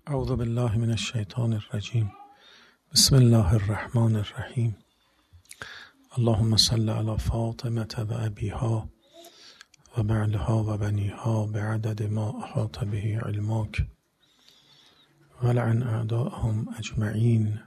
اعوذ بالله من الشیطان الرجیم. بسم الله الرحمن الرحیم. اللهم صل علی فاطمة و ابیها و بعلها و بنیها بعدد ما احاط به علمک ولعن اعداءهم اجمعین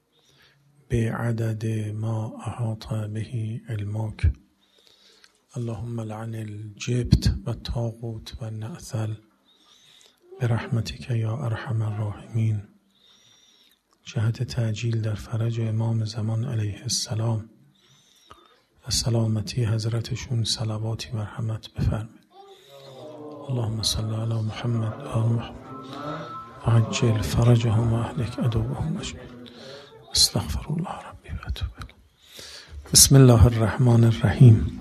بعدد ما احاط به علمک. اللهم لعن الجبت و الطاغوت و النعثل برحمتک یا ارحم الراحمین. جهت تعجیل در فرج امام زمان علیه السلام و سلامتی حضرتشون صلواتی مرحمت بفرمایید. اللهم صل علی محمد و آل محمد و عجل فرجهم و اهلک عدوهم اجمعین. استغفر الله ربی و اتوب الیه. بسم الله الرحمن الرحیم.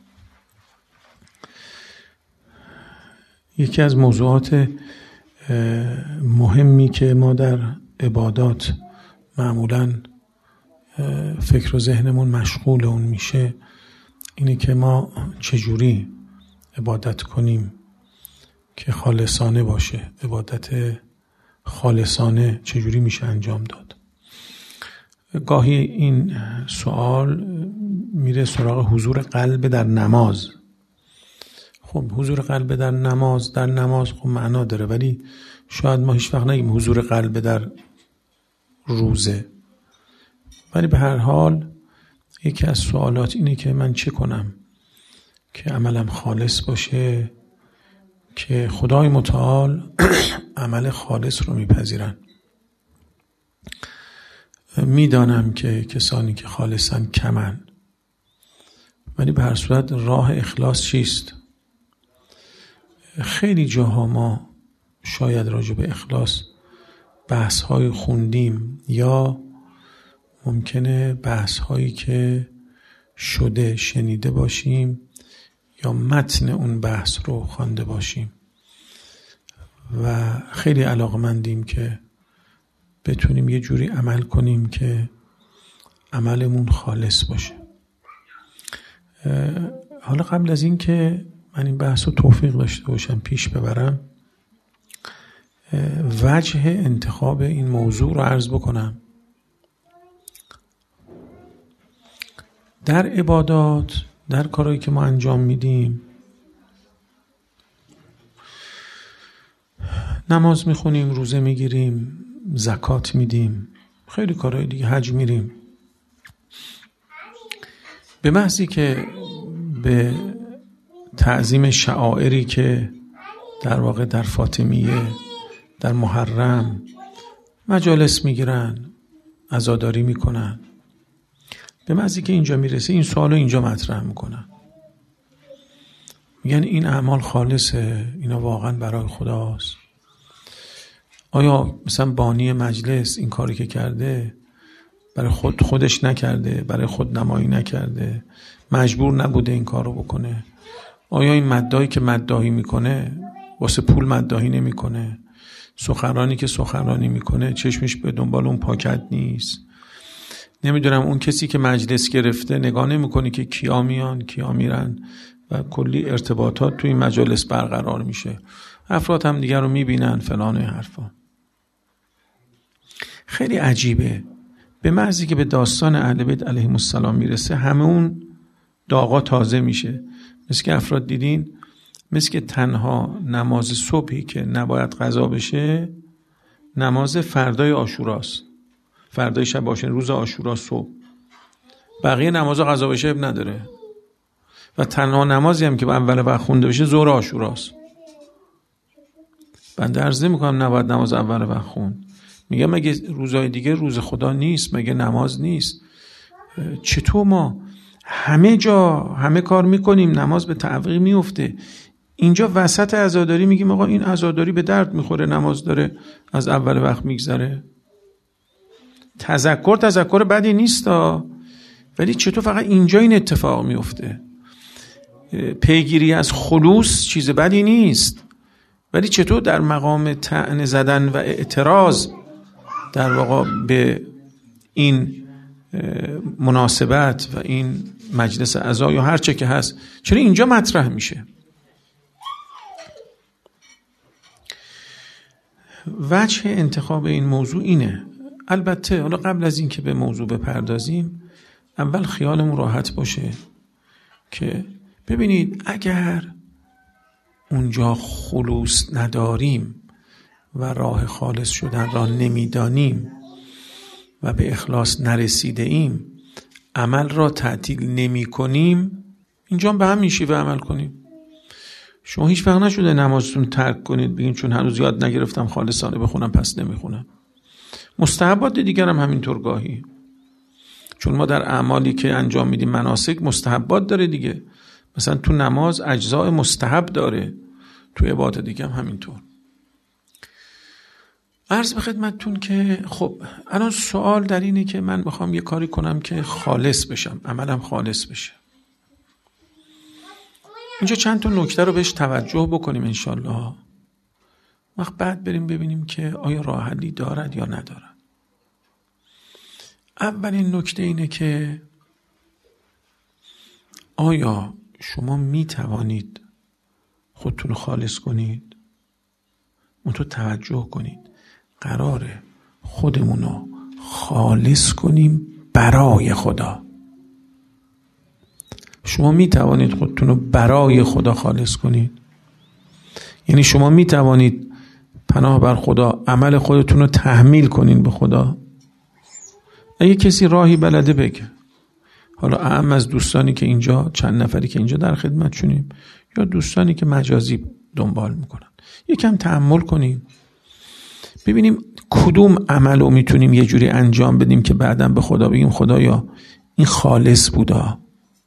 یکی از موضوعات مهمی که ما در عبادات معمولاً فکر و ذهنمون مشغول اون میشه اینه که ما چجوری عبادت کنیم که خالصانه باشه. عبادت خالصانه چجوری میشه انجام داد؟ گاهی این سوال میره سراغ حضور قلب در نماز. خب حضور قلب در نماز خب معنا داره، ولی شاید ما هیچ وقت نگیم حضور قلب در روزه. ولی به هر حال یکی از سوالات اینه که من چه کنم که عملم خالص باشه، که خدای متعال عمل خالص رو میپذیرن. میدانم که کسانی که خالصن کمن، ولی به هر صورت راه اخلاص چیست؟ خیلی جاها ما شاید راجع به اخلاص بحث‌های خوندیم یا ممکنه بحث‌هایی که شنیده باشیم یا متن اون بحث رو خوانده باشیم و خیلی علاقمندیم که بتونیم یه جوری عمل کنیم که عملمون خالص باشه. حالا قبل از این که من این بحث رو توفیق داشته باشم پیش ببرم، وجه انتخاب این موضوع رو عرض بکنم. در عبادات، در کارهایی که ما انجام میدیم، نماز میخونیم، روزه میگیریم، زکات میدیم، خیلی کارهای دیگه، حج میریم، به محضی که به تعظیم شعائری که در واقع در فاطمیه، در محرم مجالس میگیرن، عزاداری میکنن، به محضی که اینجا میرسه این سوالو اینجا مطرح میکنن، میگن این اعمال خالصه، اینا واقعا برای خداست؟ آیا مثلا بانی مجلس این کاری که کرده برای خودش نکرده، برای خود نمایی نکرده، مجبور نبوده این کارو بکنه؟ آیا این مداحی که مداحی میکنه واسه پول مداحی نمیکنه؟ سخنرانی که سخنرانی میکنه چشمش به دنبال اون پاکت نیست؟ نمیدونم اون کسی که مجلس گرفته نگاه نمیکنه که کیا میان کیا میرن و کلی ارتباطات توی مجالس برقرار میشه، افراد هم دیگر رو میبینن فلان حرفا. خیلی عجیبه، به محضی که به داستان اهل بیت علیهم السلام میرسه همه اون داغا تازه میشه. مثل که افراد دیدین، مثل که تنها نماز صبحی که نباید قضا بشه نماز فردای عاشوراست، فردای شب باشه، روز عاشورا صبح. بقیه نمازا قضا بشه اب نداره و تنها نمازی هم که اول وقت خونده بشه ظهر عاشوراست. بنده عرض نمی‌کنم نباید نماز اول وقت خوند، میگم مگه روزهای دیگه روز خدا نیست؟ مگه نماز نیست؟ چطور ما همه جا همه کار میکنیم نماز به تعویق میفته، اینجا وسط عزاداری میگیم آقا این عزاداری به درد میخوره، نماز داره از اول وقت میگذره؟ تذکر بدی نیست، ولی چطور فقط اینجا این اتفاق میفته؟ پیگیری از خلوص چیز بدی نیست، ولی چطور در مقام طعنه زدن و اعتراض در واقع به این مناسبت و این مجلس عزا یا هر چه که هست چرا اینجا مطرح میشه؟ وجه انتخاب این موضوع اینه. البته حالا قبل از این که به موضوع بپردازیم اول خیالمون راحت باشه که ببینید اگر اونجا خلوص نداریم و راه خالص شدن را نمیدانیم و به اخلاص نرسیده ایم، عمل را تعطیل نمی کنیم، اینجا به همین شیوه عمل کنیم. شما هیچ وقت نشده نمازتون ترک کنید بگین چون هنوز یاد نگرفتم خالصانه بخونم پس نمیخونم. مستحبات دیگر هم همینطور گاهی، چون ما در اعمالی که انجام میدیم مناسک مستحبات داره دیگه، مثلا تو نماز اجزاء مستحب داره، تو عبادت دیگه هم همینطور. عرض به خدمتتون که خب الان سوال در اینه که من بخوام یه کاری کنم که خالص بشم، عملم خالص بشه. اینجا چند تا نکته رو بهش توجه بکنیم انشالله، وقت بعد بریم ببینیم که آیا راه حلی دارد یا ندارد. اولین نکته اینه که آیا شما می توانید خودتون رو خالص کنید؟ منتها توجه کنید قراره خودمون رو خالص کنیم برای خدا. شما می توانید خودتون رو برای خدا خالص کنید؟ یعنی شما می توانید پناه بر خدا عمل خودتون رو تحمیل کنین به خدا؟ اگه کسی راهی بلده بگه، حالا اهم از دوستانی که اینجا چند نفری که اینجا در خدمتشونیم یا دوستانی که مجازی دنبال میکنن، یکم تأمل کنیم ببینیم کدوم عمل رو میتونیم یه جوری انجام بدیم که بعداً به خدا بگیم خدایا این خالص بودا.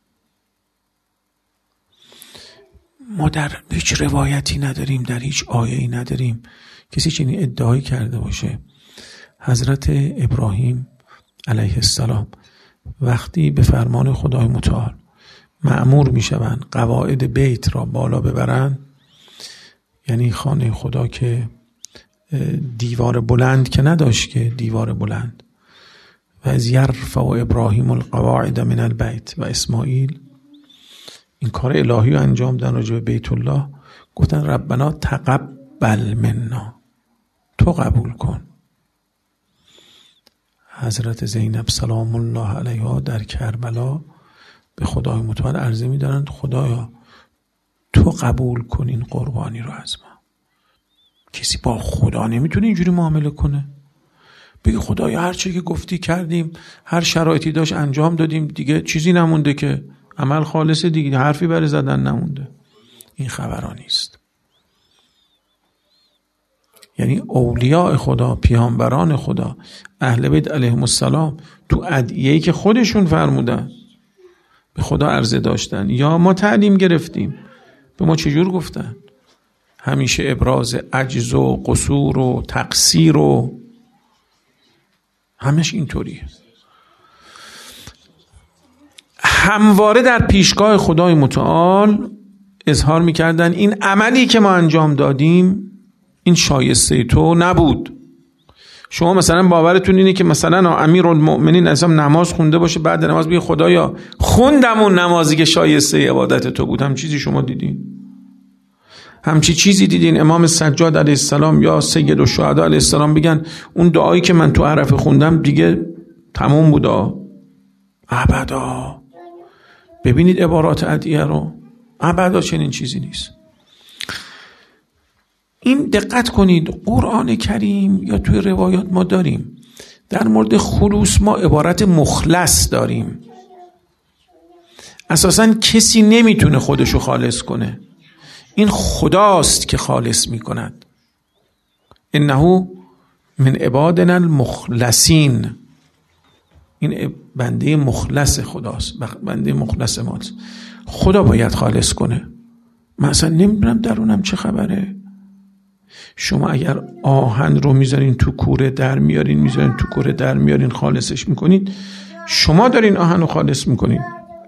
ما در هیچ روایتی نداریم، در هیچ آیه‌ای نداریم کسی چنین ادعایی کرده باشه. حضرت ابراهیم علیه السلام وقتی به فرمان خدای متعال مأمور میشوند قواعد بیت را بالا ببرند، یعنی خانه خدا که دیوار بلند که نداشت، که دیوار بلند، و از یرفع ابراهیم القواعد من البیت و اسماعیل، این کار الهی رو انجام دادن راجع به بیت الله، گفتن ربنا تقبل منا، تو قبول کن. حضرت زینب سلام الله علیها در کربلا به خدای متعال عرضه می‌دارند خدایا تو قبول کن این قربانی رو از ما. کسی با خدا نمیتونه اینجوری معامله کنه، بگه خدایا هر چی که گفتی کردیم، هر شرایطی داشت انجام دادیم، دیگه چیزی نمونده که عمل خالصه دیگه، حرفی برای زدن نمونده. این خبرها نیست. یعنی اولیاء خدا، پیامبران خدا، اهل بیت علیهم السلام تو ادعیه‌ای که خودشون فرمودن به خدا عرضه داشتن یا ما تعلیم گرفتیم، به ما چجور گفتن؟ همیشه ابراز عجز و قصور و تقصیر و همش اینطوریه. همواره در پیشگاه خدای متعال اظهار میکردن این عملی که ما انجام دادیم این شایسته تو نبود. شما مثلا باورتون اینه که مثلا امیرالمؤمنین اصلا نماز خونده باشه، بعد نماز بگه خدایا خوندم اون نمازی که شایسته عبادت تو بود. هم چیزی شما دیدین؟ همچی چیزی دیدین امام سجاد علیه السلام یا سید الشهدا علیه السلام بگن اون دعایی که من تو عرفه خوندم دیگه تمام بودا؟ ابدا. ببینید عبارات ادعیه رو، ابدا چنین چیزی نیست. این دقت کنید، قرآن کریم یا توی روایات ما داریم در مورد خلوص ما عبارت مخلص داریم. اساساً کسی نمیتونه خودشو خالص کنه، این خداست که خالص میکند. انه من عبادنا المخلصین، این بنده مخلص خداست، بنده مخلص ماست. خدا باید خالص کنه. من اصلا نمیدونم درونم چه خبره. شما اگر آهن رو میذارین تو کوره در میارین، میذارین تو کوره در میارین، خالصش میکنید، شما دارین آهن رو خالص میکنید.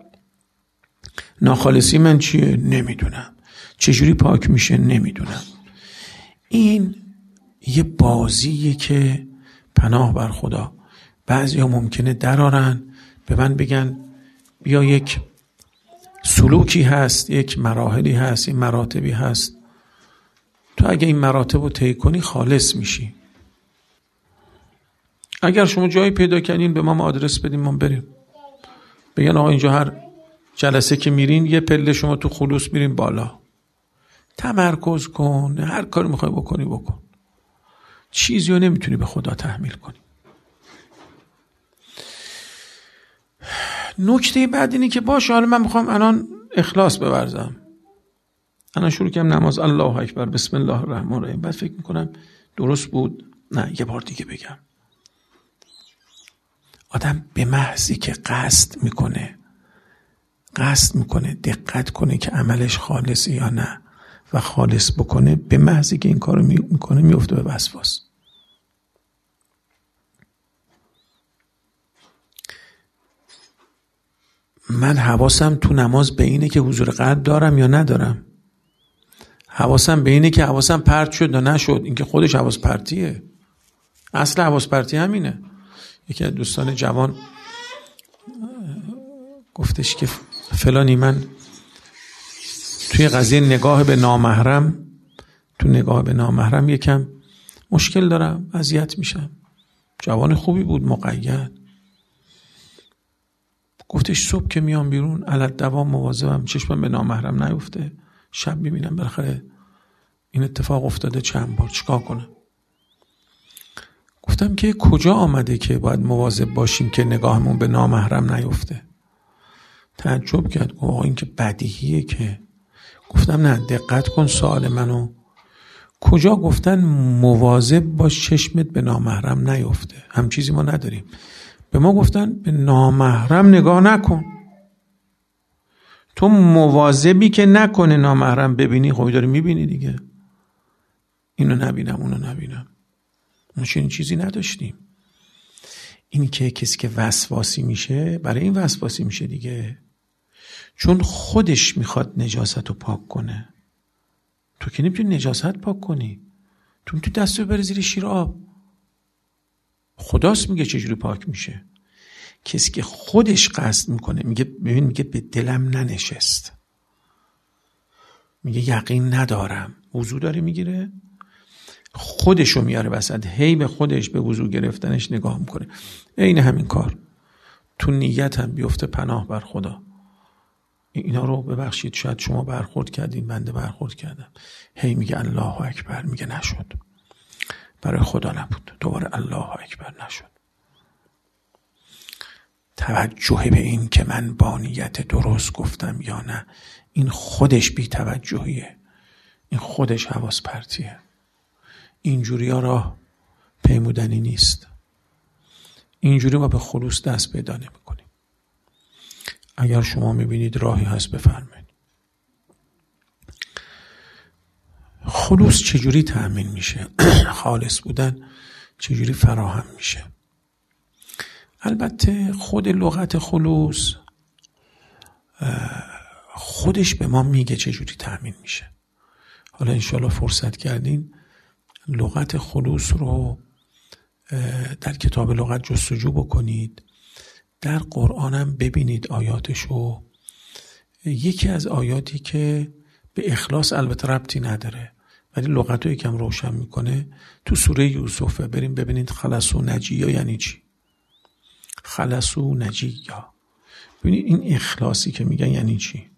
ناخالصی من چیه؟ نمیدونم. چجوری پاک میشه؟ نمیدونم. این یه بازیه که پناه بر خدا. بعضی ها ممکنه درارن به من بگن بیا یک سلوکی هست، یک مراحلی هست، یک مراتبی هست، تو اگه این مراتب رو طی کنی خالص میشی. اگر شما جایی پیدا کنین به ما آدرس بدین، ما بریم. بگن آقا اینجا هر جلسه که میرین یه پله شما تو خلوص میرین بالا. تمرکز کن، هر کاری میخوای بکنی بکن. چیزی رو نمیتونی به خدا تحمیل کنی. نکته بعد اینه که باشه حالا من میخوام الان اخلاص بورزم. الان شروع کردم نماز، الله اکبر، بسم الله الرحمن الرحیم. بعد فکر میکنم درست بود، نه یه بار دیگه بگم. آدم به محضی که قصد میکنه دقت کنه که عملش خالصه یا نه و خالص بکنه، به محضی که این کارو میکنه میفته به وسواس. من حواسم تو نماز به اینه که حضور قلب دارم یا ندارم. حواسم به اینه که حواسم پرت شد یا نشد. این که خودش حواس پرتیه. اصل حواس پرتی همینه. یکی از دوستان جوان گفتش که فلانی من توی قضیه نگاه به نامحرم یکم مشکل دارم، اذیت میشم. جوان خوبی بود، مقید. گفتش صبح که میام بیرون علت دوام مواظبم چشمم به نامحرم نیفته. شب میبینم بالاخره این اتفاق افتاده چند بار، چیکار کنم؟ گفتم که کجا آمده که باید مواظب باشیم که نگاهمون به نامحرم نیفته؟ تعجب کرد. آقا این که بدیهیه که. گفتم نه، دقت کن سوال منو. کجا گفتن مواظب باش چشمت به نامحرم نیفته؟ هم چیزی ما نداریم. به ما گفتن به نامحرم نگاه نکن. تو مواظبی که نکنه نامحرم ببینی، خب داری میبینی دیگه. اینو نبینم اونو نبینم. ما چنین چیزی نداشتیم. اینی که کسی که وسواسی میشه، برای این وسواسی میشه دیگه، چون خودش میخواد نجاست رو پاک کنه. تو که نمیتونی نجاست پاک کنی. تو میتونی دستو ببری زیر شیر آب. خداست میگه چجوری پاک میشه. کسی که خودش قصد میکنه، میگه به دلم ننشست، میگه یقین ندارم، وضو داره میگیره، خودشو میاره وسط، هی به خودش به وضو گرفتنش نگاه میکنه. این همین کار تو نیت هم بیفته، پناه بر خدا. اینا رو ببخشید شاید شما برخورد کردین، بنده برخورد کردم. هی میگه الله اکبر، میگه نشد، برای خدا نبود. دوباره الله اکبر، نشد. توجه به این که من با نیت درست گفتم یا نه، این خودش بی توجهیه، این خودش حواس پرتیه. اینجوری ها راه پیمودنی نیست. اینجوری ما به خلوص دست پیدا نمی کنیم. اگر شما میبینید راهی هست بفرمایید. خلوص چجوری تأمین میشه؟ خالص بودن چجوری فراهم میشه؟ البته خود لغت خلوص خودش به ما میگه چجوری تأمین میشه. حالا انشالله فرصت کردین لغت خلوص رو در کتاب لغت جستجو بکنید، در قرآنم ببینید آیاتشو. یکی از آیاتی که به اخلاص البته ربطی نداره ولی لغت رو یکم روشن میکنه، تو سوره یوسفه. بریم ببینید خلصو نجیا یعنی چی. خلصو نجیا، ببینید این اخلاصی که میگن یعنی چی.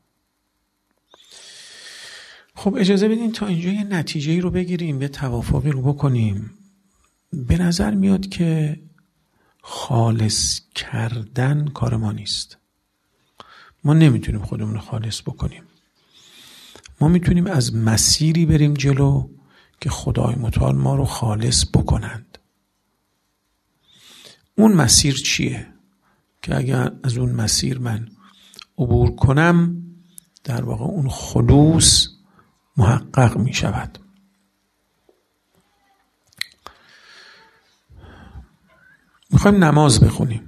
خب اجازه بدین تا اینجا یه نتیجه‌ای رو بگیریم، یه توافقی رو بکنیم. به نظر میاد که خالص کردن کار ما نیست. ما نمیتونیم خودمون رو خالص بکنیم. ما میتونیم از مسیری بریم جلو که خدای متعال ما رو خالص بکنند. اون مسیر چیه؟ که اگر از اون مسیر من عبور کنم، در واقع اون خلوص محقق می شود. میخوایم نماز بخونیم.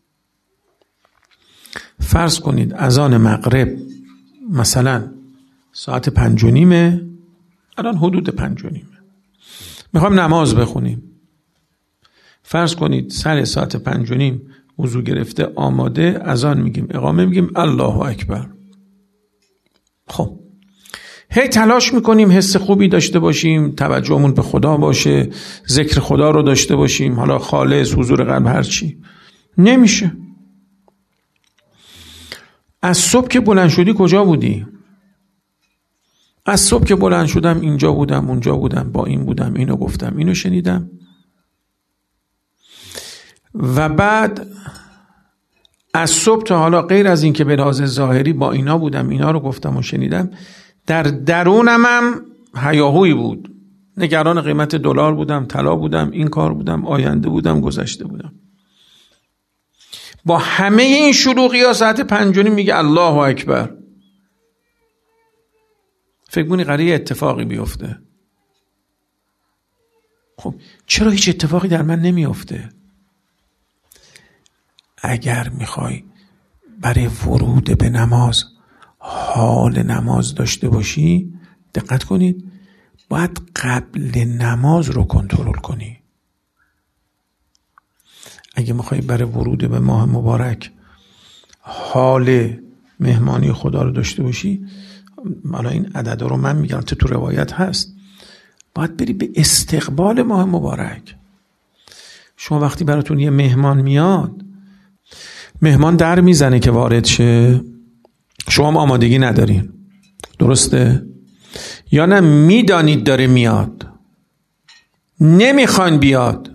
فرض کنید اذان مغرب مثلا ساعت 5:30، الان حدود 5:30. میخوایم نماز بخونیم. فرض کنید سر ساعت 5:30 وضو گرفته آماده، اذان میگیم، اقامه میگیم، الله اکبر. خب هی تلاش میکنیم حس خوبی داشته باشیم، توجهمون به خدا باشه، ذکر خدا رو داشته باشیم، حالا خالص، حضور قلب، هر چی. نمیشه. از صبح که بلند شدی کجا بودی؟ از صبح که بلند شدم اینجا بودم، اونجا بودم، با این بودم، اینو گفتم، اینو شنیدم. و بعد از صبح تا حالا غیر از این که به لحاظ ظاهری با اینا بودم، اینا رو گفتم و شنیدم، در درونم هم هیاهویی بود. نگران قیمت دلار بودم، طلا بودم، این کار بودم، آینده بودم، گذشته بودم. با همه این شلوغی‌ها ساعت 5:30 میگه الله اکبر. فکر کنی قراره اتفاقی بیفته. خب چرا هیچ اتفاقی در من نمیفته؟ اگر میخوای برای ورود به نماز حال نماز داشته باشی، دقت کنید، باید قبل نماز رو کنترل کنی. اگه میخوای برای ورود به ماه مبارک حال مهمانی خدا رو داشته باشی، حالا این عدد رو من میگم تو روایت هست، باید بری به استقبال ماه مبارک. شما وقتی براتون یه مهمان میاد، مهمان در میزنه که وارد شه، شما هم آمادگی ندارین، درسته؟ یا نه میدانید داره میاد، نمیخواین بیاد،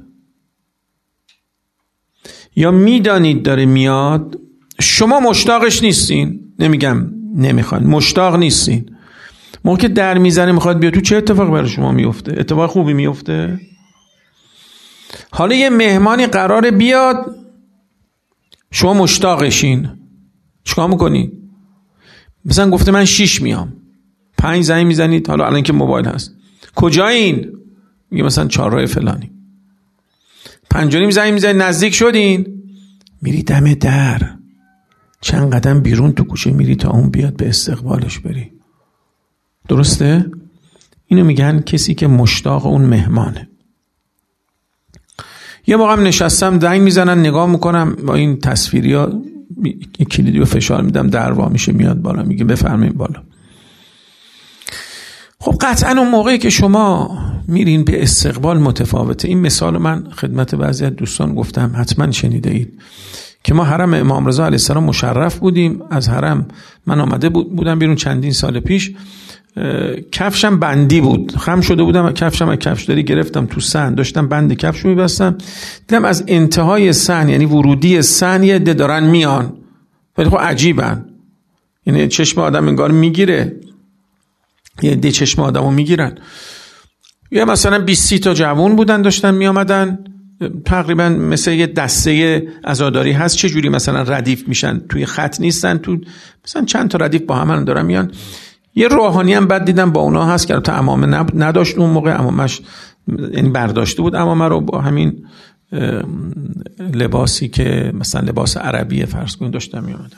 یا میدانید داره میاد، شما مشتاقش نیستین، نمیگم نمیخواین، مشتاق نیستین، موقع که در میزنه میخواد بیاد، تو چه اتفاق برای شما میفته؟ اتفاق خوبی میفته؟ حالا یه مهمانی قراره بیاد، شما مشتاقشین، چیکار میکنید؟ مثلا گفته من 6 میام، 5 زنگ میزنید، حالا الان که موبایل هست، کجایین؟ میگه مثلا 4 فلانی. 5:30 زنگ میزنید، نزدیک شدین، میری دم در، چند قدم بیرون تو کوچه میری تا اون بیاد به استقبالش بری. درسته؟ اینو میگن کسی که مشتاق اون مهمانه. یه موقع نشستم زنگ میزنن، نگاه میکنم با این تصویری ها، کلیدی رو فشار میدم، در وا میشه، میاد بالا، میگه بفرمایید بالا. خب قطعا اون موقعی که شما میرین به استقبال متفاوته. این مثال من خدمت بعضی از دوستان گفتم، حتما شنیده اید که ما حرم امام رضا علیه السلام مشرف بودیم. از حرم من آمده بودم بیرون چندین سال پیش، کفشم بندی بود، خم شده بودم، کفشم از کفشداری گرفتم تو صحن، داشتم بند کفشو میبستم، دیدم از انتهای صحن، یعنی ورودی صحن، یه عده دارن میان، ولی خب عجیبن، یعنی چشم آدم انگار میگیره، یه عده چشم آدمو میگیرن. یا مثلا 20-30 تا جوان بودن داشتن میامدن، تقریبا مثل یه دسته عزاداری هست، چه جوری مثلا ردیف میشن، توی خط نیستن، تو مثلا چند تا ردیف با هم دارن میان. یه روحانی هم بعد دیدم با اونا هست که تا عمامه نداشت اون موقع، عمامش یعنی برداشته بود عمامه رو با همین لباسی که مثلا لباس عربی فرض کنید داشتم میامدم.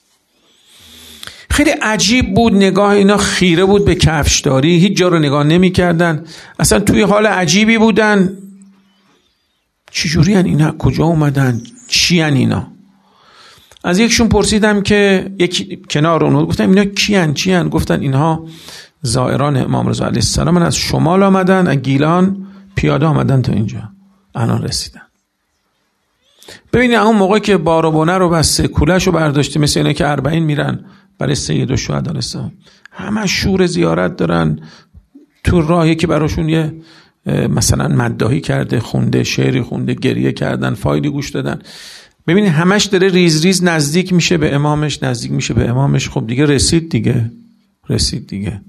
خیلی عجیب بود، نگاه اینا خیره بود به کفشداری، هیچ جا رو نگاه نمی کردن، اصلا توی حال عجیبی بودن. چجوری هن اینا؟ کجا اومدن؟ چی هن اینا؟ از یکشون پرسیدم که یک کنار اونو، گفتم اینا چی هن؟ گفتن اینها زائران امام رضا علیه السلام، از شمال آمدن، از گیلان پیاده آمدن تا اینجا، الان رسیدن. ببینید اون موقع که بار و بونه رو بسته، کولش رو برداشته، مثل اینا که 40 میرن برای سید الشهدا علیه السلام، همه شور زیارت دارن، تو راهی که براشون یه مثلا مداحی کرده، خونده، شعری خونده، گریه کردن، فایلی گوش دادن. ببینید همش داره ریز ریز نزدیک میشه به امامش، نزدیک میشه به امامش. خب دیگه رسید دیگه.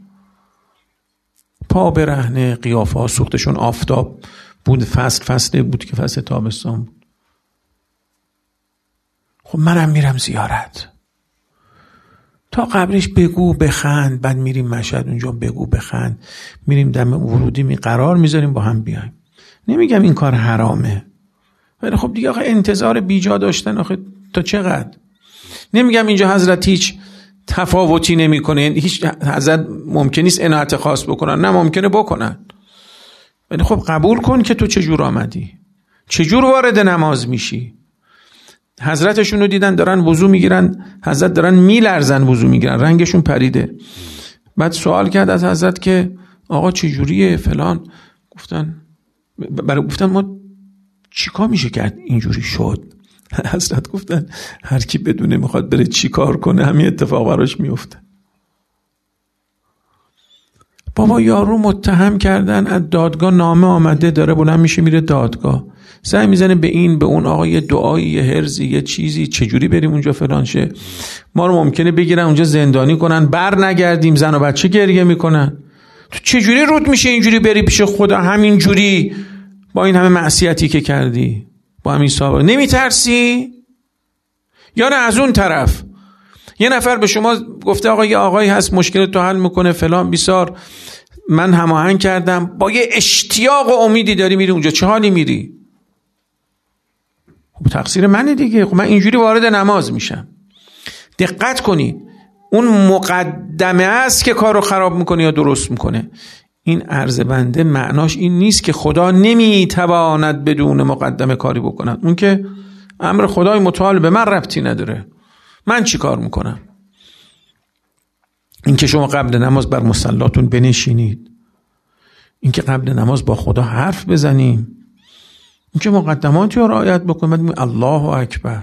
پا برهنه، قیافه ها سوختشون، آفتاب بود، فصل بود که فصل تابستان بود. خب منم میرم زیارت، تا قبرش بگو بخند، بعد میریم مشهد اونجا بگو بخند، میریم دم ورودی قرار میذاریم با هم بیایم. نمیگم این کار حرامه، ولی خب دیگه آخه انتظار بیجا داشتن آخه تا چقدر. نمیگم اینجا حضرت هیچ تفاوتی نمیکنه، هیچ حضرت ممکن نیست عنایت خاص بکنن، نه ممکنه بکنن، ولی خب قبول کن که تو چجور آمدی، چجور وارد نماز میشی. حضرتشون رو دیدن دارن وضو میگیرن، حضرت دارن میلرزن وضو میگیرن، رنگشون پریده. بعد سوال کرد از حضرت که آقا چه جوریه فلان. گفتن ما چیکار میشه کرد اینجوری شد؟ حضرت گفتن هر کی بدونه میخواد بره چیکار کنه همین اتفاق براش میفته. بابا یارو متهم کردن، از دادگاه نامه آمده، داره بلند میشه میره دادگاه، سعی میزنه به این به اون، آقا یه دعایی، یه هرزی، یه چیزی، چجوری بریم اونجا فلان شه، ما رو ممکنه بگیرن اونجا زندانی کنن، بر نگردیم، زن و بچه گریه میکنن. تو چجوری رود میشه اینجوری بری پیش خدا همینجوری با این همه معصیتی که کردی، با همین سابقه؟ نمیترسی؟ یا نه از اون طرف یه نفر به شما گفته آقا یه آقایی هست مشکل تو حل میکنه فلان بیسار، من هماهنگ کردم، با یه اشتیاق و امیدی داری میری اونجا، چه حالی میری؟ خب تقصیر منه دیگه، خب من اینجوری وارد نماز میشم. دقت کنید، اون مقدمه است که کارو خراب میکنه یا درست میکنه. این عرض بنده معناش این نیست که خدا نمیتواند بدون مقدمه کاری بکند. اون که امر خدای متعال به من ربطی نداره، من چی کار میکنم؟ این که شما قبل نماز بر مصلاتون بنشینید، این که قبل نماز با خدا حرف بزنیم، این که مقدماتی رو رعایت بکنیم، الله اکبر.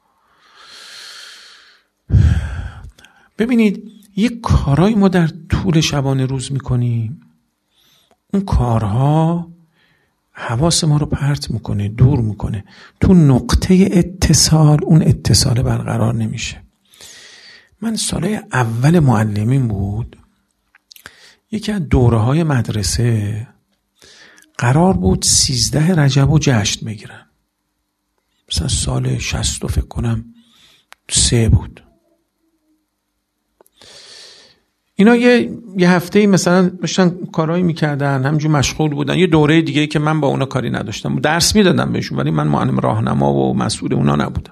ببینید یک کارایی ما در طول شبانه روز میکنیم، اون کارها حواس ما رو پرت میکنه، دور میکنه، تو نقطه اتصال اون اتصال برقرار نمیشه. من سال اول معلمین بود، یکی از دوره‌های مدرسه قرار بود 13 رجب رو جشن بگیرن، مثلا سال 60 فکر کنم 3 بود. اینا یه هفته‌ای مثلا داشتن کارایی میکردن، همینجور مشغول بودن. یه دوره دیگه که من با اونا کاری نداشتم، درس میدادم بهشون ولی من معلم راهنما و مسئول اونا نبودم.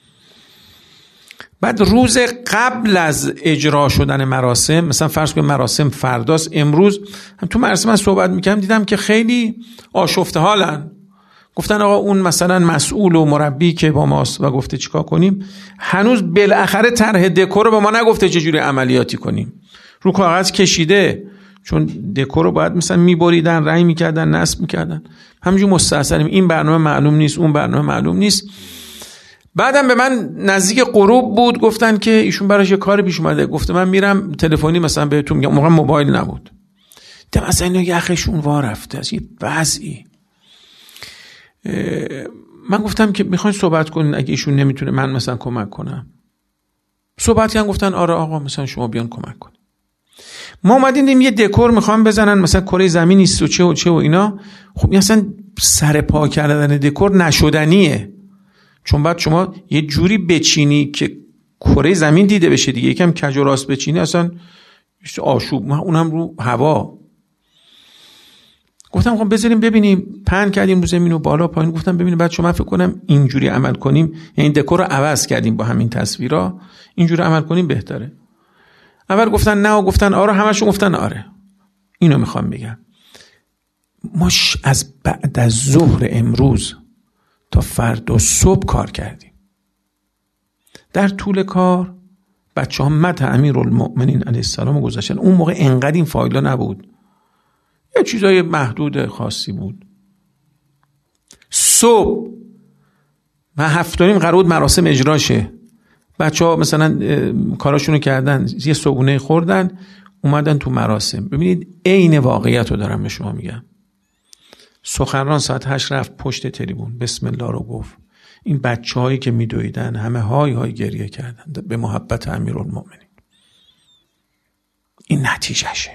بعد روز قبل از اجرا شدن مراسم، مثلا فرض کنید مراسم فرداست، امروز هم تو مراسم من صحبت میکردم، دیدم که خیلی آشفته حالن. گفتن آقا اون مثلا مسئول و مربی که با ماست و گفته چیکار کنیم، هنوز بالاخره طرح دکور رو به ما نگفته چجوری عملیاتی کنیم. رو کاغذ کشیده، چون دکور رو باید مثلا میبریدن، رنگ میکردن، نصب میکردن، همینجور مستحصلیم، این برنامه معلوم نیست، اون برنامه معلوم نیست. بعدم به من نزدیک غروب بود گفتن که ایشون براش یه کاری پیش اومده، گفته من میرم تلفنی مثلا بهتون میگم. موقع موبایل نبود، دیدم مثلا اینا یخشون وا رفته از یه وضعی. من گفتم که میخواین صحبت کنین، اگه ایشون نمیتونه من مثلا کمک کنم. صحبت کردن، گفتن آره آقا مثلا شما بیان کمک کن. ما اومدیم یه دکور میخوام بزنن، مثلا کره زمین نیست و چه و چه و اینا. خب این اصلا سر پا کردن دکور نشدنیه، چون بعد شما یه جوری بچینی که کره زمین دیده بشه دیگه. یکم کج و راست بچینی اصلا آشوب، اونم رو هوا. گفتم خب بذاریم ببینیم. پهن کردیم رو زمین و بالا پایین، گفتم ببینیم بعد شما فکر کنم اینجوری عمل کنیم، یعنی دکور رو عوض کردیم با همین تصویرها، اینجوری عمل کنیم بهتره. اول گفتن نه و گفتن آره، همشون گفتن آره. اینو میخوام بگم، ما از بعد از ظهر امروز تا فردا صبح کار کردیم. در طول کار بچه ها مدح امیرالمؤمنین علیه السلام گذاشتن. اون موقع انقدر این فایلا نبود، یه چیزای محدود خاصی بود. صبح و 7:30 قرار بود مراسم اجرا شه. بچه ها مثلا کاراشونو کردن، یه صبحونه خوردن، اومدن تو مراسم. ببینید عین واقعیت رو دارم به شما میگم. سخنران ساعت 8 رفت پشت تریبون، بسم الله رو گفت. این بچه هایی که میدویدن همه های های گریه کردن به محبت امیرالمؤمنین. این نتیجهشه.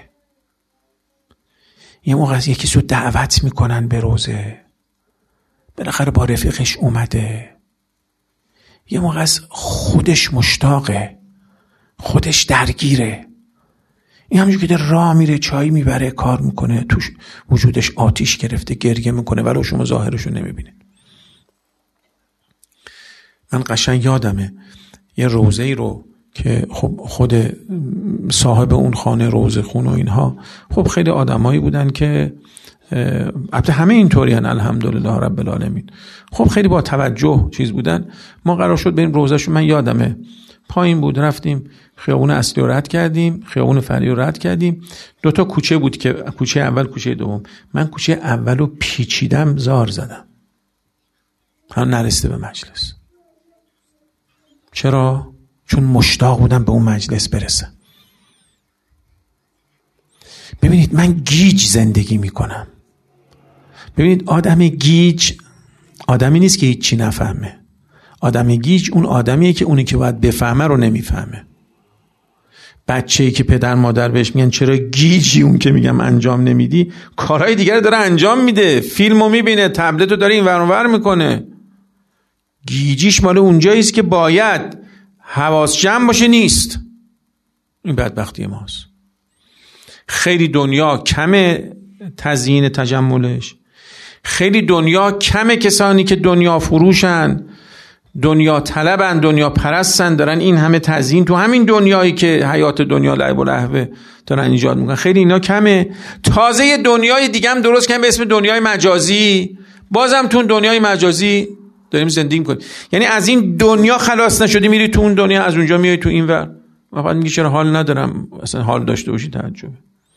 یه موقع از یکی سو دعوت میکنن به روزه، بالاخره با رفیقش اومده. یه موقع از خودش مشتاقه، خودش درگیره. این همونجور که در راه میره چای میبره، کار میکنه، توش وجودش آتیش گرفته، گریه میکنه، ولی شما ظاهرشو نمیبینید. من قشنگ یادمه یه روزه‌ای رو که خب خود صاحب اون خانه روزه خون و اینها، خب خیلی آدمایی بودن که البته همه اینطوری هن الحمدلله رب العالمین، خب خیلی با توجه چیز بودن. ما قرار شد بریم روزه‌شون. من یادمه پایین بود، رفتیم خیابون اصلی رو رد کردیم، خیابون فرعی رو رد کردیم. 2 تا کوچه بود که کوچه اول کوچه دوم. من کوچه اول رو پیچیدم، زار زدم، هم نرسیده به مجلس. چرا؟ چون مشتاق بودم به اون مجلس برسم. ببینید من گیج زندگی میکنم. ببینید آدم گیج آدمی نیست که هیچی نفهمه. آدم گیج اون آدمیه که اونی که باید بفهمه رو نمیفهمه. بچه‌ای که پدر مادر بهش میگن چرا گیجی، اون که میگم انجام نمیدی، کارهای دیگر داره انجام میده، فیلمو میبینه، تبلتو داره این ور اون ور میکنه. گیجیش مال اونجاییست که باید حواس جمع باشه، نیست. این بدبختی ماست. خیلی دنیا کمه تزیین تجملش، خیلی دنیا کمه کسانی که دنیا فروشن، دنیا طلبن، دنیا پرستن، دارن این همه تزیین تو همین دنیایی که حیات دنیا لعب و لهو دارن ایجاد میکنن. خیلی اینا کمه. تازه دنیای دیگه هم درست کردن به اسم دنیای مجازی، بازم تو دنیای مجازی داریم زندگی میکنیم. یعنی از این دنیا خلاص نشدی میری تو اون دنیا، از اونجا میای تو این ور. بعد میگی چرا حال ندارم؟ اصلا حال داشته باشی تعجبه.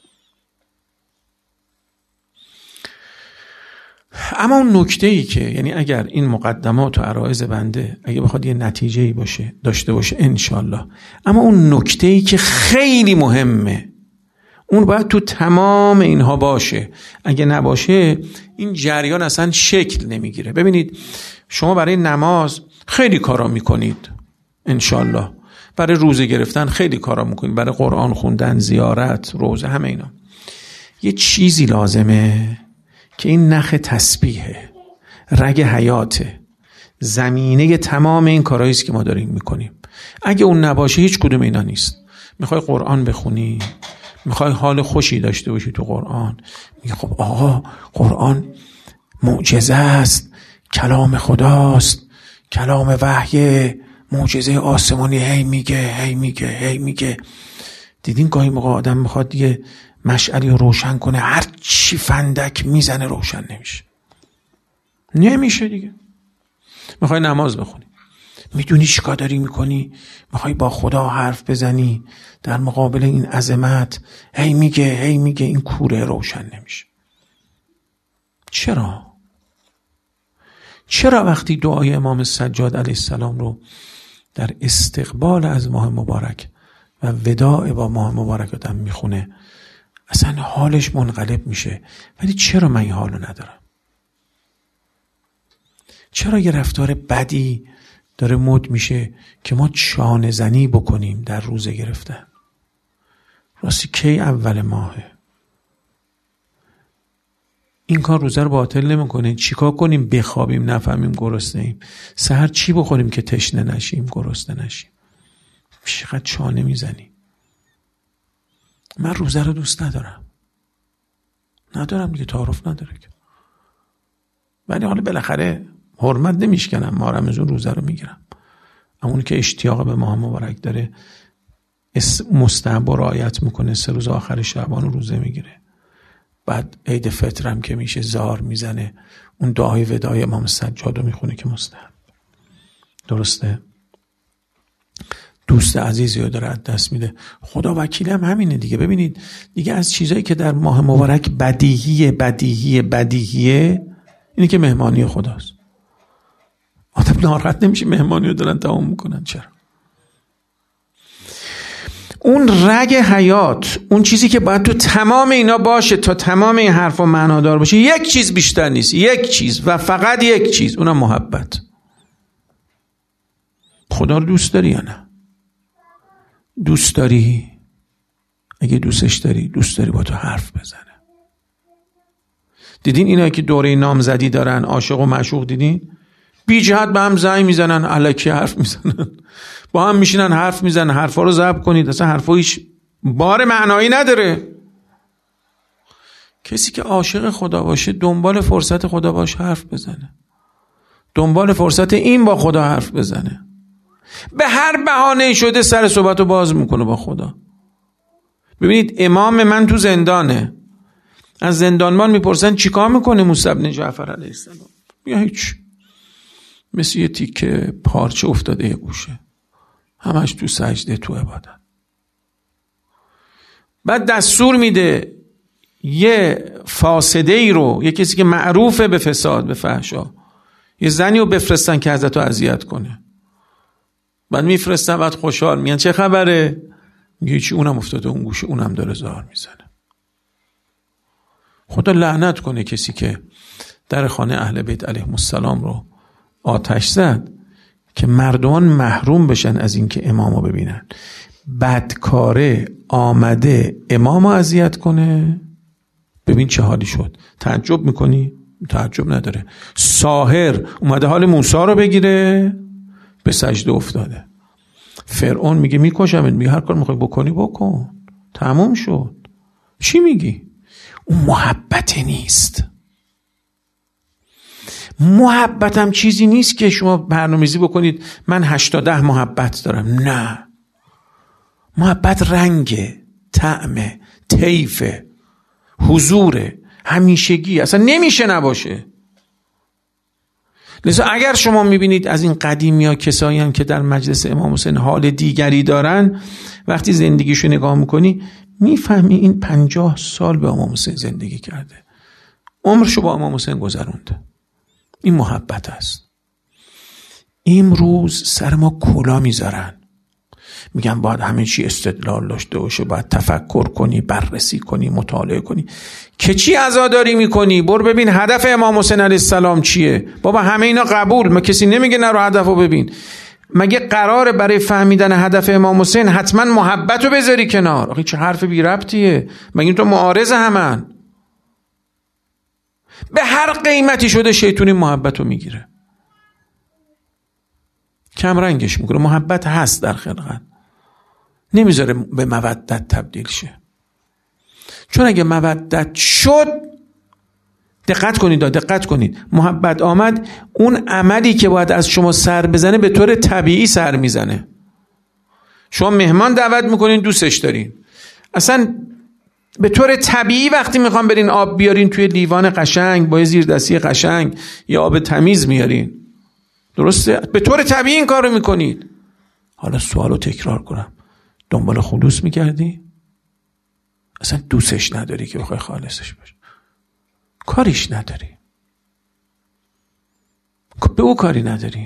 اما اون نکته‌ای که یعنی اگر این مقدمات و عرایض بنده اگه بخواد یه نتیجه‌ای باشه داشته باشه انشالله، اما اون نکته‌ای که خیلی مهمه اون باید تو تمام اینها باشه. اگه نباشه این جریان اصلا شکل نمیگیره. ببینید شما برای نماز خیلی کارا میکنید انشالله، برای روزه گرفتن خیلی کارا میکنید، برای قرآن خوندن، زیارت، روزه، همه اینا. یه چیزی لازمه که این نخ تسبیحه، رگ حیاته، زمینه تمام این کارهایی است که ما داریم میکنیم. اگه اون نباشه هیچ کدوم اینا نیست. میخوای قرآن بخونی، میخوای حال خوشی داشته باشی تو قرآن، میگه خب آقا قرآن معجزه است، کلام خداست، کلام وحی، معجزه آسمانی، هی میگه. دیدین گاهی موقع آدم میخواد یه مشعلی رو روشن کنه، هر چی فندک میزنه روشن نمیشه دیگه. میخوای نماز بخونی، میدونی چیکار داری میکنی، میخوای با خدا حرف بزنی در مقابل این عظمت، هی میگه این کوره روشن نمیشه. چرا وقتی دعای امام سجاد علیه السلام رو در استقبال از ماه مبارک و وداع با ماه مبارک آدم میخونه اصلا حالش منقلب میشه، ولی چرا من این حالو ندارم؟ چرا یه رفتار بدی داره مد میشه که ما چانه زنی بکنیم در روزه گرفتن؟ راستی کی اول ماهه؟ این کار روزه رو باطل نمیکنه. چیکار کنیم؟ بخوابیم نفهمیم گرسنه‌ایم، سحر چی بخوریم که تشنه نشیم، گرسنه نشیم؟ چقدر چانه میزنی؟ من روزه رو دوست ندارم دیگه، تعارف نداره که. ولی حالا بالاخره حرمت نمیشکنم، ما رمضان روزه رو میگیرم. اون که اشتیاق به ماه مبارک داره مستحب و رعایت میکنه، 3 روز آخر شعبان روزه میگیره. بعد عید فطر هم که میشه زار میزنه، اون دعای وداع امام سجاد رو میخونه که مستحب. درسته؟ دوست عزیزی رو داره از دست میده. خدا وکیل هم همینه دیگه. ببینید دیگه از چیزایی که در ماه مبارک بدیهیه اینه که مهمانی خداست. آدم ناراحت نمیشه مهمانی رو دارن تمام میکنن. چرا؟ اون رگ حیات، اون چیزی که باید تو تمام اینا باشه تا تمام این حرفا معنادار باشه، یک چیز بیشتر نیست، یک چیز و فقط یک چیز، اونم محبت. خدا رو دوست داری یا نه؟ دوست داری؟ اگه دوستش داری، دوست داری با تو حرف بزنه. دیدین اینا که دوره نامزدی دارن، عاشق و معشوق، دیدین؟ بی جهت به هم زنگ میزنن، الکی حرف میزنن، با هم میشینن حرف میزنن. حرفا رو ضبط کنید، اصلا حرفا هیچ بار معنایی نداره. کسی که عاشق خدا باشه دنبال فرصت خدا باشه حرف بزنه، دنبال فرصت این با خدا حرف بزنه. به هر بهانه شده سر صحبت رو باز میکنه با خدا. ببینید امام من تو زندانه، از زندانبان میپرسن چیکار میکنه موسی بن جعفر علیه السلام؟ یا هیچ، مثل یه تیکه پارچه افتاده یه گوشه، همش تو سجده، تو عبادت. بعد دستور میده یه فاسده ای رو، یه کسی که معروفه به فساد، به فحشا، یه زنی رو بفرستن که حضرت رو اذیت کنه. بعد میفرستن، بعد خوشحال میان چه خبره؟ میگه چی؟ اونم افتاده اون گوشه، اونم داره زار میزنه. خدا لعنت کنه کسی که در خانه اهل بیت علیهم السلام رو آتش زد که مردمان محروم بشن از این که امامو ببینن. بدکاره آمده امامو اذیت کنه، ببین چه حالی شد. تعجب میکنی؟ تعجب نداره. ساحر اومده حال موسی رو بگیره، به سجده افتاده. فرعون میگه میکشمت، میگه هر کار میخوای بکنی بکن، تموم شد. چی میگی؟ اون محبت نیست. محبتم چیزی نیست که شما برنامه‌ریزی بکنید من 8 تا 10 محبت دارم. نه، محبت رنگ، طعم، طیف، حضور، همیشگی، اصلا نمیشه نباشه. لذا اگر شما میبینید از این قدیمی ها کسایی هم که در مجلس امام حسین حال دیگری دارن، وقتی زندگیشو نگاه میکنی میفهمی این 50 سال به امام حسین زندگی کرده، عمرشو با امام حسین گذرونده. این محبت است. امروز سر ما کلا میذارن، میگن باید همه چی استدلال داشته باشه، باید تفکر کنی، بررسی کنی، مطالعه کنی. که چی عزاداری میکنی؟ برو ببین هدف امام حسین علیه السلام چیه. بابا همه اینا قبول، ما کسی نمیگه نرو هدفو ببین. مگه قراره برای فهمیدن هدف امام حسین حتما محبت رو بذاری کنار؟ آخه چه حرف بی ربطیه. مگه تو معارض همن؟ به هر قیمتی شده شیطونی محبت رو میگیره، کم رنگش میکنه. محبت هست در خلقت، نمیذاره به مودت تبدیل شه. چون اگه مودت شد، دقت کنید، محبت آمد، اون عملی که باید از شما سر بزنه به طور طبیعی سر میزنه. شما مهمان دعوت میکنین، دوستش دارین، اصلا به طور طبیعی وقتی میخوام برین آب بیارین توی لیوان قشنگ با زیردستی قشنگ یا آب تمیز میارین، درسته؟ به طور طبیعی این کار رو میکنید. حالا سوالو تکرار کنم، دنبال خلوص میکردی؟ اصلا دوستش نداری که بخوای خالصش باشه، کاریش نداری، به او کاری نداری.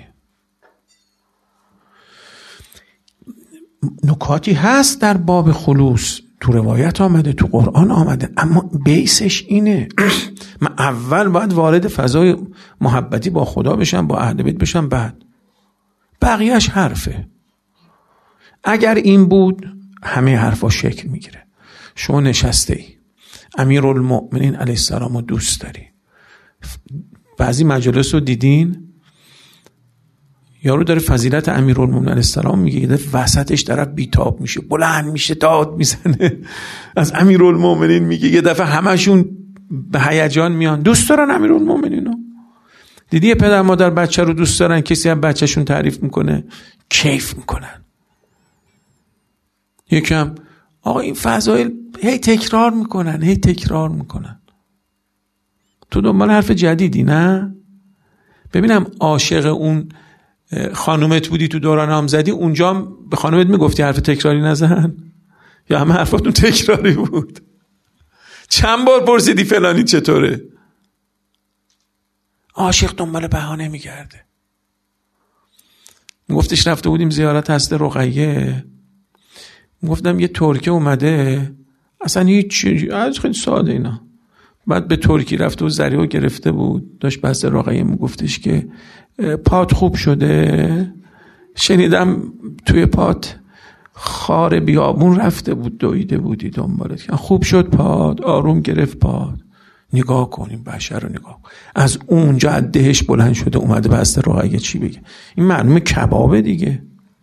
نکاتی هست در باب خلوص، تو روایت آمده، تو قرآن آمده، اما بیسش اینه من اول باید وارد فضای محبتی با خدا بشم، با اهل بیت بشم، بعد بقیهش حرفه. اگر این بود همه حرفا شکل میگیره. شما نشسته ای، امیرالمؤمنین علیه السلام رو دوست داری، بعضی مجالس رو دیدین یارو داره فضیلت امیرالمؤمنین علیه السلام میگه، یه دفعه وسطش طرف بیتاب میشه، بلند میشه، داد میزنه از امیرالمؤمنین میگه، یه دفعه همشون به هیجان میان، دوست دارن امیرالمؤمنینو. دیدی پدر مادر بچه رو دوست دارن، کسی هم بچهشون تعریف میکنه کیف میکنن. یکم آقا این فضایل هی تکرار میکنن. تو دنبال حرف جدیدی؟ نه، ببینم عاشق اون خانومت بودی تو دوران نامزدی، اونجا به خانومت میگفتی حرف تکراری نزن؟ یا همه حرفاتون تکراری بود؟ چند بار پرسیدی فلانی چطوره؟ عاشق دنبال بهانه میگرده. میگفتش رفته بودیم زیارت حضرت رقیه، میگفتم یه ترکه اومده، اصلا هیچ خیلی ساده اینا، بعد به ترکی رفته و زریو گرفته بود، داشت به حضرت رقیه میگفتش که پات خوب شده؟ شنیدم توی پات خار بیابون رفته بود، دویده بودی دنبالت، خوب شد پات؟ آروم گرفت پات؟ نگاه کنیم بشر رو نگاه کن. از اونجا از دهش بلند شده اومده به حضرت رقیه چی بگه؟ این معلومه کبابه دیگه.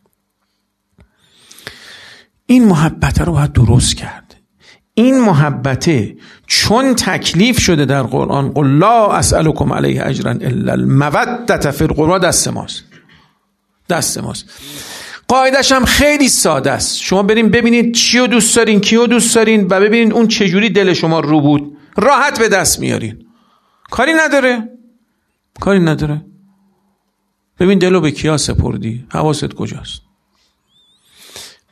این محبت رو باید درست کرد. این محبته چون تکلیف شده در قرآن، قل لا اسألکم علیه اجرا الا المودة فی القربى، دست ماست. قاعدش هم خیلی ساده است. شما بریم ببینید چیو دوست دارین، کیو دوست دارین و ببینید اون چجوری دل شما رو بود، راحت به دست میارین. کاری نداره. ببین دلو به کیا سپردی، حواست کجاست.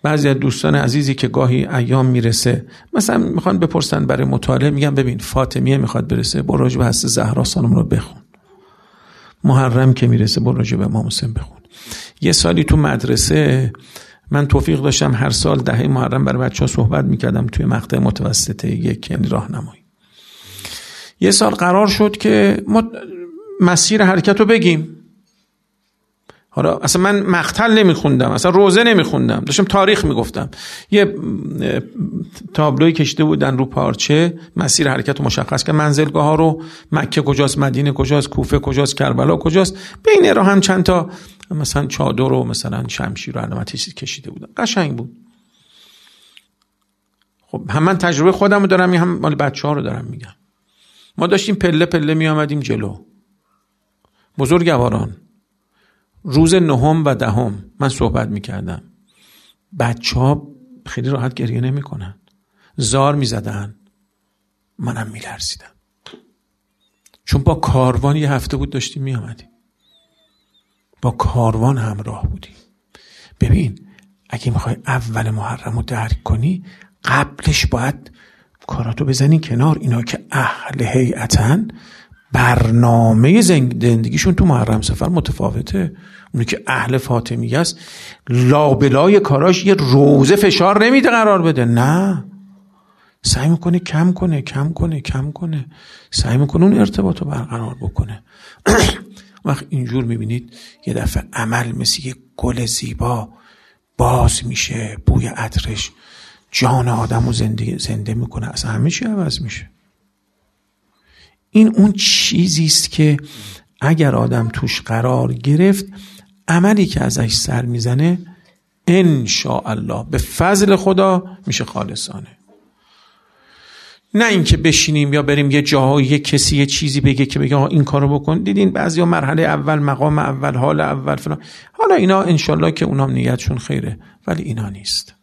بعضی از دوستان عزیزی که گاهی ایام میرسه مثلا میخوان بپرسن برای مطالعه، میگم ببین فاطمیه میخواد برسه، برو راجع به حضرت زهرا خانم رو بخون. محرم که میرسه برو راجع به امام حسین بخون. یه سالی تو مدرسه من توفیق داشتم هر سال 10 محرم برای بچه‌ها صحبت میکردم توی مقطع متوسطه یک، یعنی راهنمایی. یه سال قرار شد که ما مسیر حرکت رو بگیم. حالا اصلا من مقتل نمیخوندم، اصلا روزه نمیخوندم، داشتم تاریخ میگفتم. یه تابلوی کشیده بودن رو پارچه، مسیر حرکت رو مشخص کرد، منزلگاه ها رو، مکه کجاست، مدینه کجاست، کوفه کجاست، کربلا کجاست، بین راه هم چند تا مثلا چادر و مثلا شمشیر و علامت چیزی کشیده بودن. قشنگ بود. خب هم من تجربه خودم رو دارم، هم مال بچه‌ها رو دارم میگم. ما داشتیم پله پله می آمدیم جلو. بزرگواران روز 9 و 10 من صحبت میکردم، بچه‌ها خیلی راحت گریه نمیکنن، زار میزدن، منم میلرزیدم، چون با کاروان یه هفته بود داشتیم میامدیم، با کاروان همراه بودیم. ببین اگه میخوای اول محرم رو درک کنی، قبلش باید کاراتو بزنی کنار. اینا که اهل هیئتن، برنامه زندگیشون تو محرم سفر متفاوته. اونی که اهل فاطمیه است لابلای کاراش یه روزه فشار نمیده قرار بده، نه، سعی میکنه کم کنه، سعی میکنه اون ارتباطو برقرار بکنه. وقت اینجور میبینید یه دفعه عمل مثل یه گل زیبا باز میشه، بوی عطرش جان آدمو زنده میکنه، اصلا همه چی عوض میشه. این اون چیزی است که اگر آدم توش قرار گرفت، عملی که ازش سر میزنه ان شاء الله به فضل خدا میشه خالصانه. نه اینکه بشینیم یا بریم یه جاهای یه کسی یه چیزی بگه که بگه این کارو بکن. دیدین بعضیا مرحله اول، مقام اول، حال اول فلان، حالا اینا ان شاء الله که اونام نیتشون خیره، ولی اینا نیست.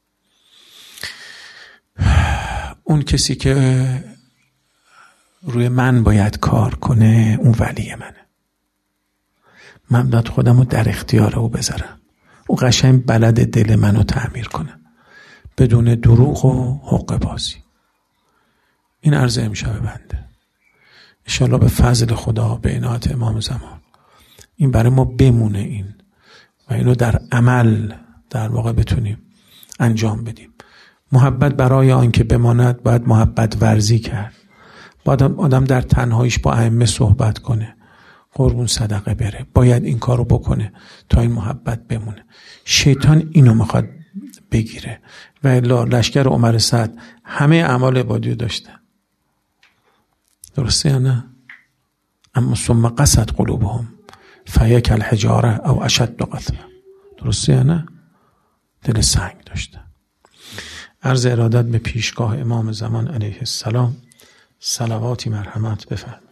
اون کسی که روی من باید کار کنه اون ولی منه. من باید خودم رو در اختیار او بذارم. او قشنگ بلد دل منو تعمیر کنه بدون دروغ و حقه بازی. این عرض امشب بنده. انشالله به فضل خدا، به عنایت امام زمان این برای ما بمونه این و اینو در عمل در واقع بتونیم انجام بدیم. محبت برای آن که بماند باید محبت ورزی کرد. باید آدم در تنهاییش با ائمه صحبت کنه، قربون صدقه بره، باید این کارو بکنه تا این محبت بمونه. شیطان اینو میخواد بگیره و الا لشکر عمر سعد همه اعمال عبادی داشتن، درسته یا نه؟ اما ثم قست قلوبهم فهی کالحجاره او اشد قسوه، درسته یا نه؟ دل سنگ داشتن. عرض ارادت به پیشگاه امام زمان علیه السلام، صلواتی مرحمت بفرمایید.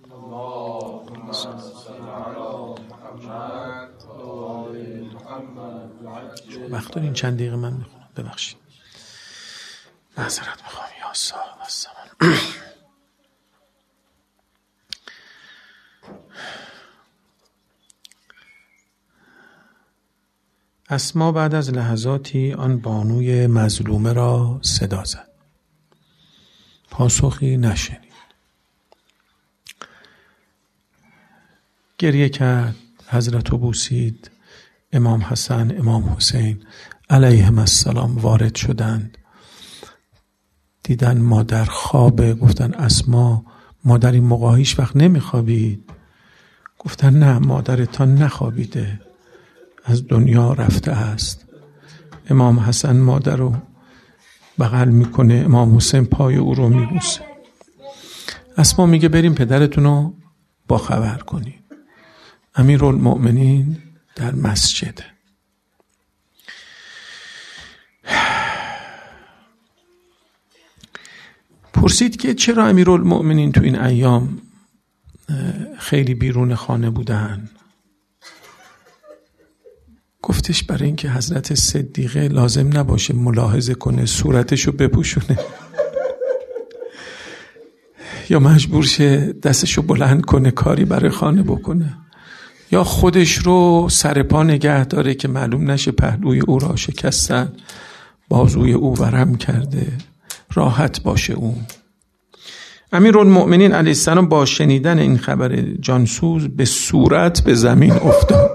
وقت این چند دقیقه من میخونم، ببخشید، معذرت میخوام یا صاحب الزمان. اسما بعد از لحظاتی آن بانوی مظلومه را صدا زد. پاسخی نشنید. گریه کرد، حضرت رو بوسید. امام حسن، امام حسین علیهم السلام وارد شدند. دیدن مادر خوابه. گفتن اسما مادر این موقع هیچ وقت نمیخوابید. گفتن نه، مادرتان نخوابیده، از دنیا رفته است. امام حسن مادر رو بغل میکنه، امام حسین پای او رو میبوسه. اسما میگه بریم پدرتون رو با خبر کنیم. امیرالمؤمنین در مسجد. پرسید که چرا امیرالمؤمنین تو این ایام خیلی بیرون خانه بودن؟ گفتش برای اینکه حضرت صدیقه لازم نباشه ملاحظه کنه، صورتشو بپوشونه یا مجبور شه دستشو بلند کنه کاری برای خانه بکنه، یا خودش رو سر پا نگه داره که معلوم نشه پهلوی او را شکستن، بازوی او ورم کرده، راحت باشه او. امیرالمؤمنین علیه السلام با شنیدن این خبر جانسوز به صورت به زمین افتاد.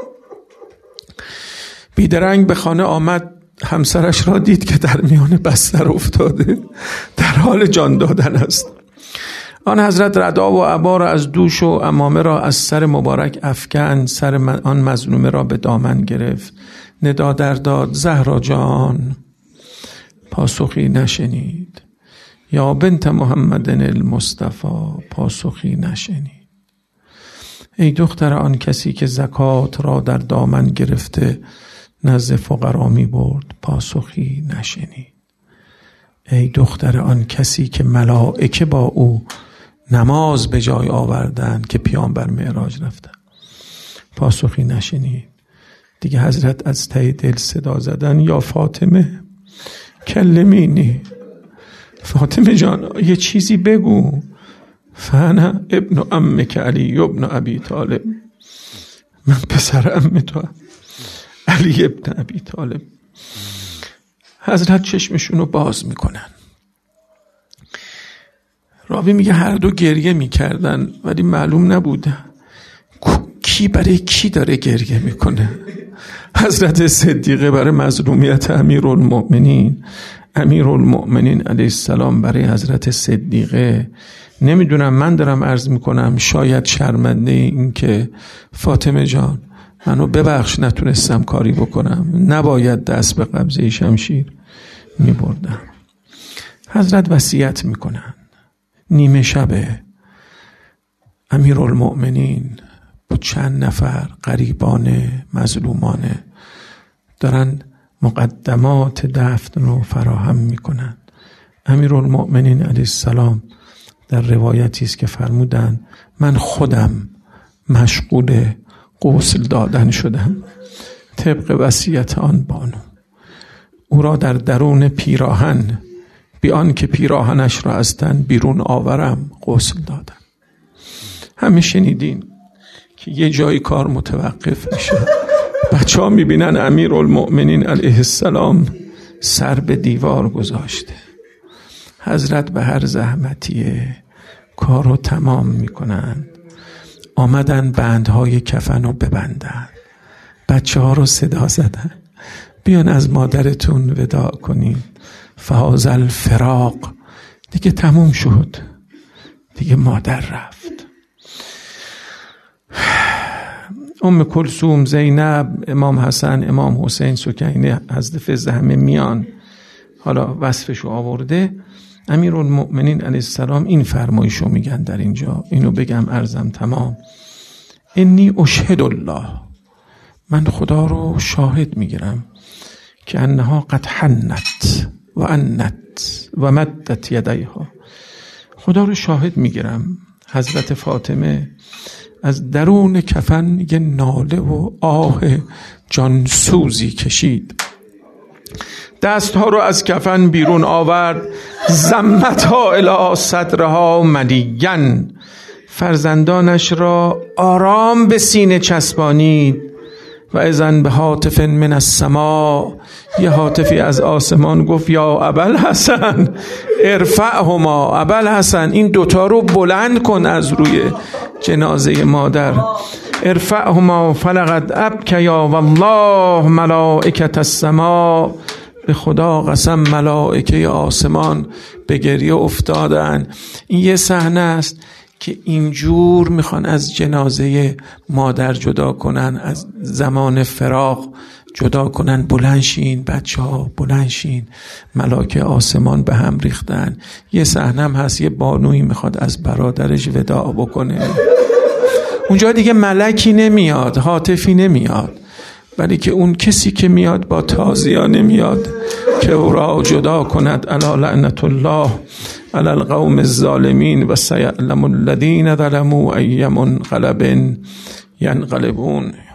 بیدرنگ به خانه آمد، همسرش را دید که در میان بستر افتاده در حال جان دادن است. آن حضرت ردا و عبا را از دوش و عمامه را از سر مبارک افکند، سر آن مظلومه را به دامن گرفت، ندا در داد زهرا جان. پاسخی نشنید. یا بنت محمد المصطفى، پاسخی نشنید. ای دختر آن کسی که زکات را در دامن گرفته نزد فقرا می برد، پاسخی نشنید. ای دختر آن کسی که ملائکه با او نماز به جای آوردن که پیامبر معراج رفتن، پاسخی نشنید. دیگه حضرت از ته دل صدا زدن یا فاطمه کلمینی، فاطمه جان یه چیزی بگو. فانا ابن عمک علی ابن ابی طالب، من پسر عم تو علی ابن ابی طالب. حضرت چشمشون رو باز میکنن. راوی میگه هر دو گریه میکردن ولی معلوم نبود کی برای کی داره گریه میکنه. حضرت صدیقه برای مظلومیت امیرالمؤمنین علیه السلام برای حضرت صدیقه، نمیدونم، من دارم عرض میکنم شاید شرمنده این که فاطمه جان منو ببخش نتونستم کاری بکنم، نباید دست به قبضه شمشیر میبردم. حضرت وصیت میکنن. نیمه شبه امیرالمؤمنین با چند نفر غریبانه مظلومانه دارن مقدمات دفن رو فراهم میکنن. امیرالمؤمنین علیه السلام در روایتی است که فرمودن من خودم مشغول غسل دادن شدم طبق وصیت آن بانو. او را در درون پیراهن بیان که پیراهنش را از تن بیرون آورم غسل دادم. همه شنیدین که یه جایی کار متوقف میشه. بچه ها میبینن امیرالمؤمنین علیه السلام سر به دیوار گذاشته. حضرت به هر زحمتیه کارو تمام میکنن. آمدن بندهای کفن رو ببندن. بچه ها رو صدا زدن بیان از مادرتون وداع کنین. فهذا الفراق، دیگه تموم شد، دیگه مادر رفت. ام کلثوم، زینب، امام حسن، امام حسین، سکینه حضرت فضل همه میان. حالا وصفشو آورده. امیرالمؤمنین علیه السلام این فرمایشو میگن در اینجا، اینو بگم عرضم تمام. انی اشهد الله، من خدا رو شاهد میگیرم که انها قد حنت و انت و مدت یدیها، خدا رو شاهد میگیرم حضرت فاطمه از درون کفن یه ناله و آه جانسوزی کشید، دستها رو از کفن بیرون آورد، زمتها الی صدرها مدیًا، فرزندانش را آرام به سینه چسبانید. و اذن به هاتف من السماء، یه هاتفی از آسمان گفت یا ابوالحسن ارفعهما، ابوالحسن این دوتا رو بلند کن از روی جنازه مادر. ارفعهما فلقد ابکیا والله ملائکة السماء، به خدا قسم ملائکه آسمان به گریه افتادن. این یه صحنه است که اینجور میخوان از جنازه مادر جدا کنن، از زمان فراق جدا کنن. بلند شین بچه ها، بلند شین. ملائکه آسمان به هم ریختن. یه صحنه هم هست یه بانویی میخواد از برادرش وداع بکنه. اونجا دیگه ملکی نمیاد، هاتفی نمیاد، ولی که اون کسی که میاد با تازیانه میاد که او را جدا کند. الا لعنت الله علی القوم الظالمین و سیعلم الذین ظلموا ای منقلب ینقلبون.